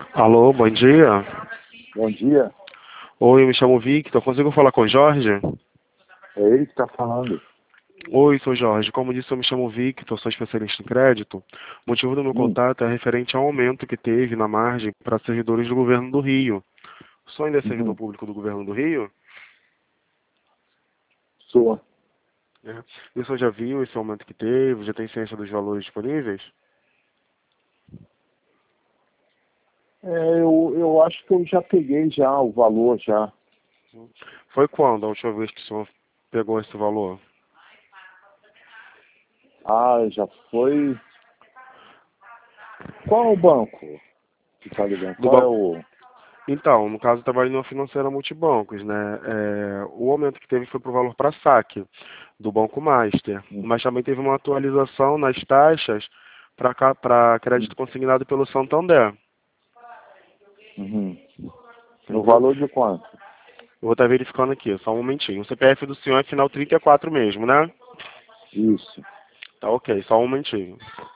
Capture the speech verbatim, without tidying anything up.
Alô, bom dia. Bom dia, Oi, eu me chamo Victor. Consigo falar com o Jorge? é ele que está falando. Oi, sou Jorge. Como disse, eu me chamo Victor, sou especialista em crédito. O motivo do meu Hum, contato é referente ao aumento que teve na margem para servidores do governo do Rio. O senhor ainda é servidor uhum, público do governo do Rio? sou. É. E o senhor já viu esse aumento que teve? Já tem ciência dos valores disponíveis? É, eu, eu acho que eu já peguei já o valor já. Foi quando a última vez que o senhor pegou esse valor? Ah, já foi. Qual é o banco que está ligando? Do Qual é banco. o. Então, no caso, eu trabalho numa financeira multibancos, né? É, o aumento que teve foi para o valor para saque do Banco Master, Hum, mas também teve uma atualização nas taxas para hum, crédito consignado pelo Santander. uhum. No Entendeu? valor de quanto? Eu vou estar verificando aqui, só um momentinho. O C P F do senhor é final trinta e quatro mesmo, né? Isso. Tá ok, só um momentinho.